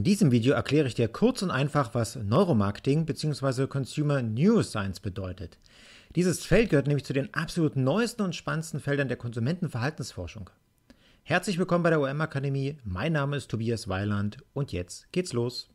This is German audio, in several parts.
In diesem Video erkläre ich dir kurz und einfach, was Neuromarketing bzw. Consumer Neuroscience bedeutet. Dieses Feld gehört nämlich zu den absolut neuesten und spannendsten Feldern der Konsumentenverhaltensforschung. Herzlich willkommen bei der OM Akademie, mein Name ist Tobias Weiland und jetzt geht's los.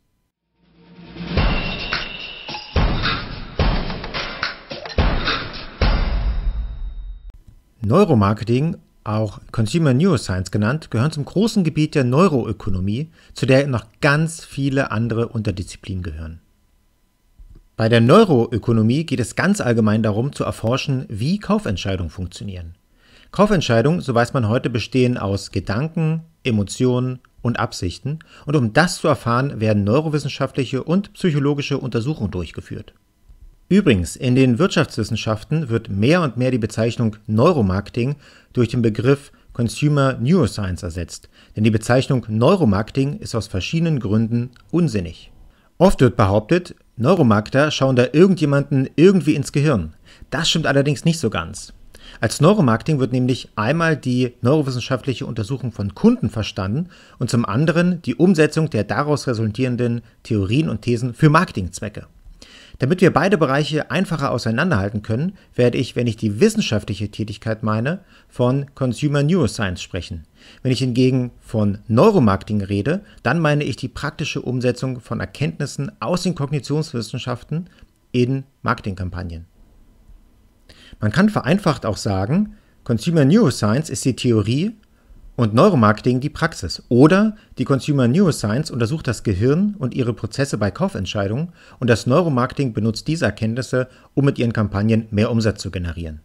Neuromarketing, auch Consumer Neuroscience genannt, gehören zum großen Gebiet der Neuroökonomie, zu der noch ganz viele andere Unterdisziplinen gehören. Bei der Neuroökonomie geht es ganz allgemein darum, zu erforschen, wie Kaufentscheidungen funktionieren. Kaufentscheidungen, so weiß man heute, bestehen aus Gedanken, Emotionen und Absichten, und um das zu erfahren, werden neurowissenschaftliche und psychologische Untersuchungen durchgeführt. Übrigens, in den Wirtschaftswissenschaften wird mehr und mehr die Bezeichnung Neuromarketing durch den Begriff Consumer Neuroscience ersetzt, denn die Bezeichnung Neuromarketing ist aus verschiedenen Gründen unsinnig. Oft wird behauptet, Neuromarketer schauen da irgendjemanden irgendwie ins Gehirn. Das stimmt allerdings nicht so ganz. Als Neuromarketing wird nämlich einmal die neurowissenschaftliche Untersuchung von Kunden verstanden und zum anderen die Umsetzung der daraus resultierenden Theorien und Thesen für Marketingzwecke. Damit wir beide Bereiche einfacher auseinanderhalten können, werde ich, wenn ich die wissenschaftliche Tätigkeit meine, von Consumer Neuroscience sprechen. Wenn ich hingegen von Neuromarketing rede, dann meine ich die praktische Umsetzung von Erkenntnissen aus den Kognitionswissenschaften in Marketingkampagnen. Man kann vereinfacht auch sagen, Consumer Neuroscience ist die Theorie und Neuromarketing die Praxis. Oder die Consumer Neuroscience untersucht das Gehirn und ihre Prozesse bei Kaufentscheidungen und das Neuromarketing benutzt diese Erkenntnisse, um mit ihren Kampagnen mehr Umsatz zu generieren.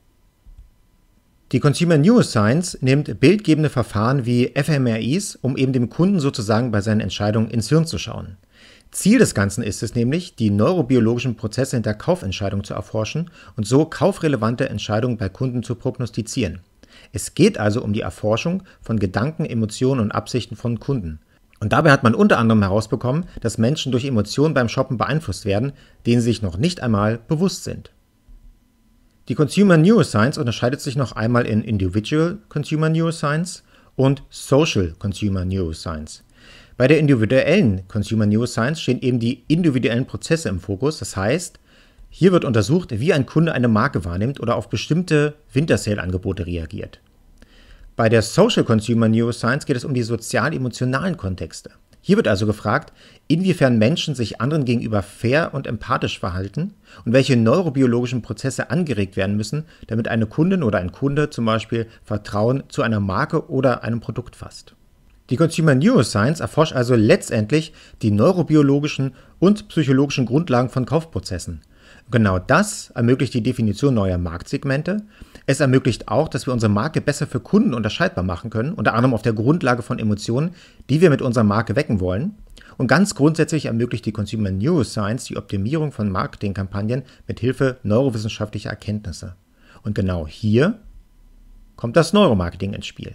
Die Consumer Neuroscience nimmt bildgebende Verfahren wie fMRIs, um eben dem Kunden sozusagen bei seinen Entscheidungen ins Hirn zu schauen. Ziel des Ganzen ist es nämlich, die neurobiologischen Prozesse hinter Kaufentscheidungen zu erforschen und so kaufrelevante Entscheidungen bei Kunden zu prognostizieren. Es geht also um die Erforschung von Gedanken, Emotionen und Absichten von Kunden. Und dabei hat man unter anderem herausbekommen, dass Menschen durch Emotionen beim Shoppen beeinflusst werden, denen sie sich noch nicht einmal bewusst sind. Die Consumer Neuroscience unterscheidet sich noch einmal in Individual Consumer Neuroscience und Social Consumer Neuroscience. Bei der individuellen Consumer Neuroscience stehen eben die individuellen Prozesse im Fokus, das heißt, hier wird untersucht, wie ein Kunde eine Marke wahrnimmt oder auf bestimmte Winter-Sale-Angebote reagiert. Bei der Social Consumer Neuroscience geht es um die sozial-emotionalen Kontexte. Hier wird also gefragt, inwiefern Menschen sich anderen gegenüber fair und empathisch verhalten und welche neurobiologischen Prozesse angeregt werden müssen, damit eine Kundin oder ein Kunde zum Beispiel Vertrauen zu einer Marke oder einem Produkt fasst. Die Consumer Neuroscience erforscht also letztendlich die neurobiologischen und psychologischen Grundlagen von Kaufprozessen. Genau das ermöglicht die Definition neuer Marktsegmente. Es ermöglicht auch, dass wir unsere Marke besser für Kunden unterscheidbar machen können, unter anderem auf der Grundlage von Emotionen, die wir mit unserer Marke wecken wollen. Und ganz grundsätzlich ermöglicht die Consumer Neuroscience die Optimierung von Marketingkampagnen mit Hilfe neurowissenschaftlicher Erkenntnisse. Und genau hier kommt das Neuromarketing ins Spiel.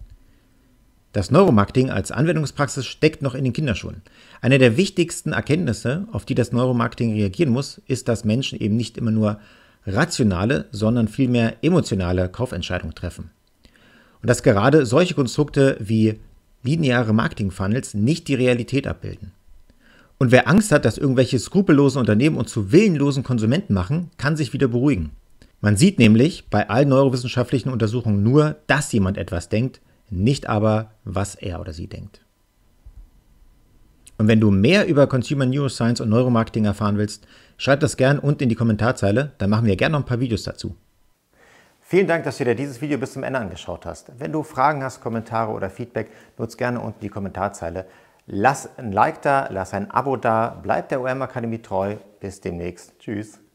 Das Neuromarketing als Anwendungspraxis steckt noch in den Kinderschuhen. Eine der wichtigsten Erkenntnisse, auf die das Neuromarketing reagieren muss, ist, dass Menschen eben nicht immer nur rationale, sondern vielmehr emotionale Kaufentscheidungen treffen. Und dass gerade solche Konstrukte wie lineare Marketing-Funnels nicht die Realität abbilden. Und wer Angst hat, dass irgendwelche skrupellosen Unternehmen uns zu willenlosen Konsumenten machen, kann sich wieder beruhigen. Man sieht nämlich bei allen neurowissenschaftlichen Untersuchungen nur, dass jemand etwas denkt, nicht aber, was er oder sie denkt. Und wenn du mehr über Consumer Neuroscience und Neuromarketing erfahren willst, schreib das gerne unten in die Kommentarzeile, dann machen wir gerne noch ein paar Videos dazu. Vielen Dank, dass du dir dieses Video bis zum Ende angeschaut hast. Wenn du Fragen hast, Kommentare oder Feedback, nutz gerne unten die Kommentarzeile. Lass ein Like da, lass ein Abo da, bleib der OM Akademie treu. Bis demnächst. Tschüss.